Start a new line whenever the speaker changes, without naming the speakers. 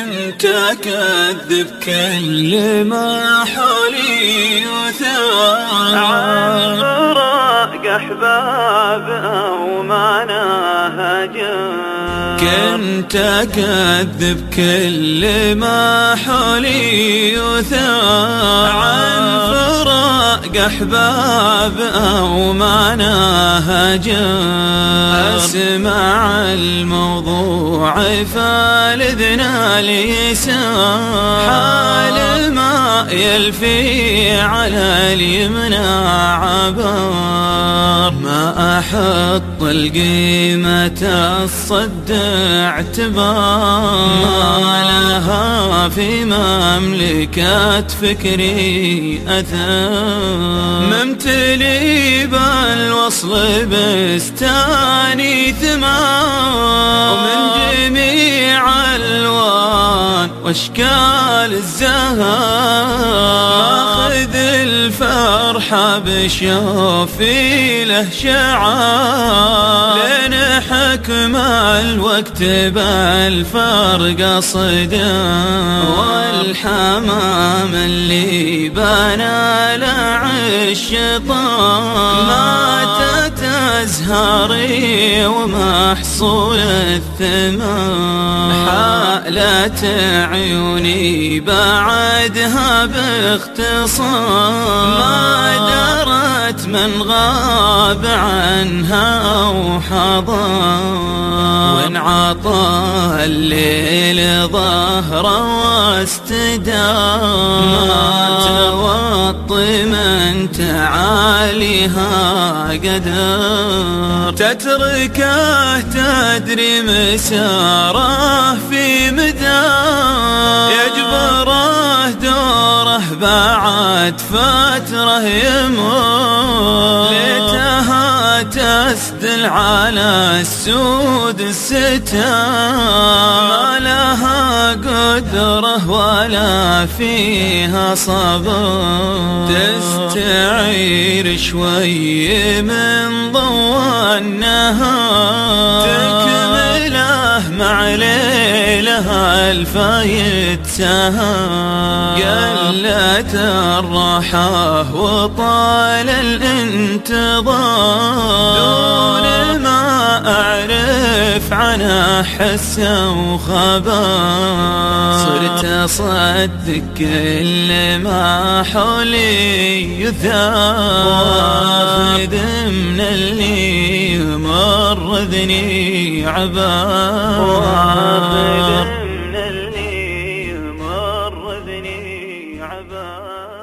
انت كذب كل ما حولي وثار
عن فراق احباب او ما نهجر.
كنت أكذب كل ما حولي يثار عن فراق أحباب أو ما نهجر. أسمع الموضوع فالإذن اليسار حال الماء يلفي على اليمنى عبر. ما أحط القيمة الصد اعتبار ما لها في مملكة فكري أثر. ممتلي بالوصل بستاني ثمار ومن جميع الوان واشكال الزهر. ماخذ الفرحة بشوفي له شعار لين حكم الوقت بالفرق صدام. والحمام اللي بنى لعش طام ماتت أزهاري ومحصول الثمار. حالت عيوني بعدها باختصار ما درت من غاب عنها وحضر. وانعطى الليل ظهره واستدار ما توطي من تعاليها قدر. تتركه تدري مساره في مدار يجبره دوره بعد فتره يمر. ليتها تسدل على السود الستار ما لها قدره ولا فيها صبر. تستعير شوي من ضوء النهار تكمله مع ليلها الفايت سهر. قلت الراحة وطال الانتظار دون ما أعرف عنه حس وخبر. صرت أصدق كل ما حولي يثار واخذ من اللي يمرضني عبار.